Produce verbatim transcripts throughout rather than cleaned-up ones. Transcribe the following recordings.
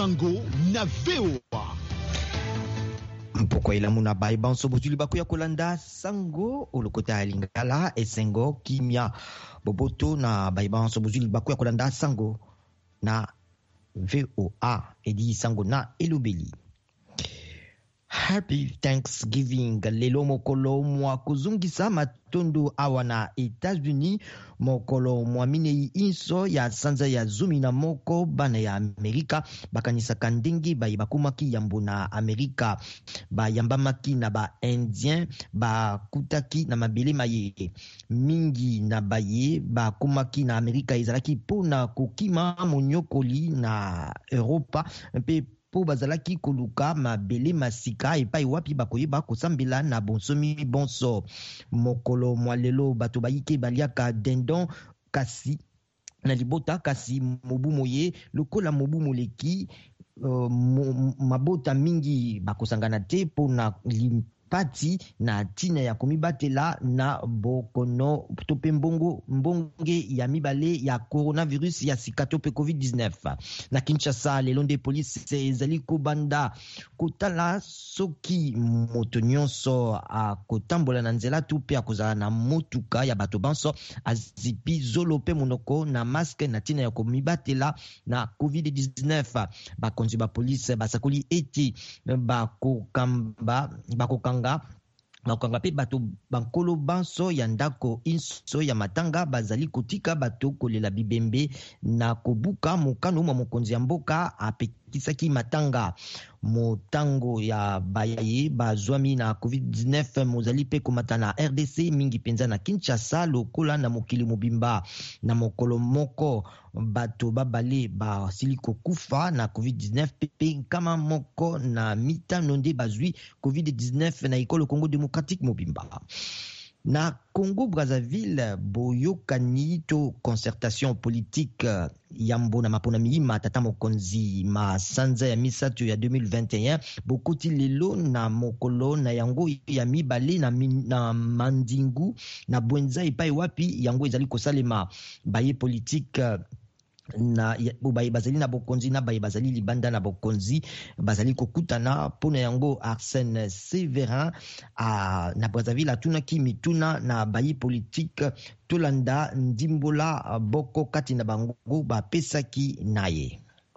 Sango na V O A. Mpoko ilamu na bai banso bozuli baku ya kolanda sango olokota ya lingala esengo kimia boboto na bai banso bozuli baku ya kolanda sango na V O A edi sango na elobeli. Happy Thanksgiving. Lelo mokolo mwa kuzungisa matondo awa na Etats-Unis, mokolo mwa minei inso ya sanza ya zumi na moko bana ya Amerika bakanisa kandengi ba bakumaki yambo na Amerika ba yambamaki na ba Indien ba kutaki na mabele maye mingi na baye ba kumaki na Amerika ezalaki pona kokima monyokoli na Europa mpe po bazalaki koluka mabele masika epai wapi bakoyeba kosambela na bonsomi bonso. Mokolo mwa lelo bato bayike baliaka dendon kasi na libota kasi mobu moye lokola mobu moleki uh, mabota mingi bakosangana te po na pati na tina ya komibatela na bokono tope mbongo mbonge ya mibale ya coronavirus ya sika tope covid dix-neuf. Na Kinshasa lelo nde police ezali kobanda kotala soki moto nyonso akotambola na nzela tu pe akozala na motuka ya bato banso azipi zolo pe monoko na maske na tina ya komibatela na covid dix-neuf. Bakonzi ba police basakoli eti bakokamba bakokanga bakokanga pe bato bankolo banso ya ndako inso ya matanga bazali kotika bato kolela bibembe na kobuka mokano mwa mokonzi ya mboka apekisaki matanga. Motango ya bayaye bazwami na covid dix-neuf mozali pe komata na R D C mingi penza na Kinshasa lokola na mokili mobimba. Na mokolo moko bato babale basili kokufa na covid dix-neuf pe kama moko na mitano nde bazwi covid dix-neuf na ekolo Congo Démocratique mobimba. Na Congo Brazzaville boyokani to concertation politique yambo na mapona miima tata mokonzi ma sanza ya misato ya deux mille vingt et un bokoti lelo na mokolo na yango ya mibale na, na mandingu na bwenza epai wapi yango ezali kosalema baye politique na baye bazali na bokonzi na baye bazali libanda na bokonzi bazali kokutana pona yango. Arsène Severin a na Brazzaville atunaki mituna na baye politique tolanda ndimbola boko kati na bango bapesaki naye.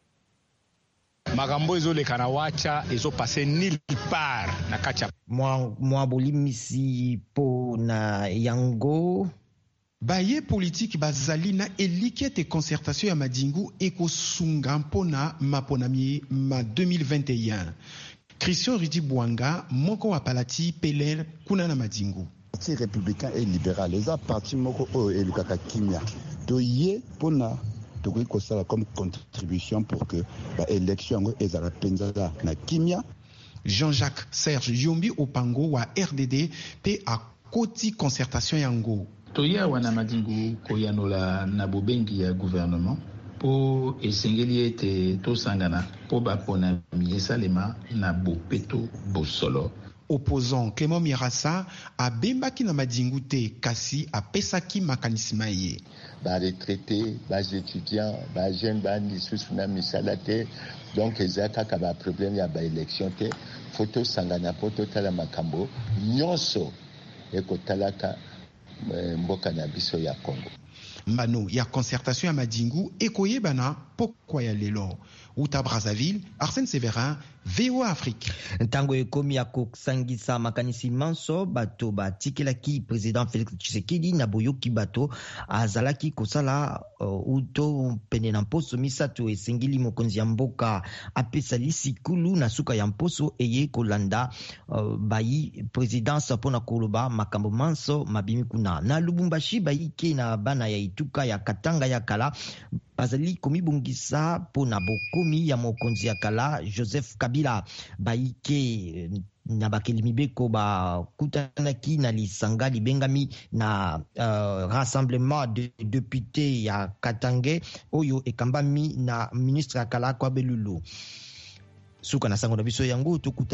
Makambo ezoleka na wacha ezopase nulle part na kacha mwa mwa bolimisi po na yango. Baye politique bazali na elikete concertation ya madingu ekosunga mpona maponami ma deux mille vingt et un. Christian Ridi Bwanga moko wa palati pelel kuna na madingu. Parti républicain et libéral les a parti moko o elukaka kimia to ye pona to ko sala comme contribution pour que ba élection ngo ezala penza na kimia. Jean-Jacques Serge Yombi Opango wa R D D pe a koti concertation yango. Toya wana madingu koyanola na bobengi ya gouvernement po esengeli ete tosangana po bapona miesalema na bopeto bosolo. Opposant Clément Mirassa abembaki na madingu te kasi apesaki makanisima ye. Ba retraité, ba étudiants, ba jeune ba lisusu na misala te donc ezaka ka ba problème ya ba élection te photo sangana poto tala makambo nyonso ekotalaka mboka na biso ya Congo. Mbano ya concertation ya madingu ekoyebana pokwa ya lelo. Uta Brazzaville, Arsène Severin, V O A Afrique. Ntango ekomi ya kosangisa makanisi manso bato batikelaki président Félix Tshisekedi na boyoki bato azalaki kosala uh, uto pene na mposo misato esengeli mokonzi ya mboka apesa lisikulu na suka ya mposo eye kolanda uh, bayi présidence pona koloba makambo manso mabimi kuna. Na Lubumbashi bayike na bana ya ituka ya Katanga ya kala bazali komibungisa pona bokomi ya mokonzi ya kala Joseph Kabila. Baike na bakeli mibeko bakutanaki na lisanga libengami na uh, rassemblement de députés ya Katange oyo ekambami na ministre ya kala kwa Belulu. Suka na sango na biso yango tukuta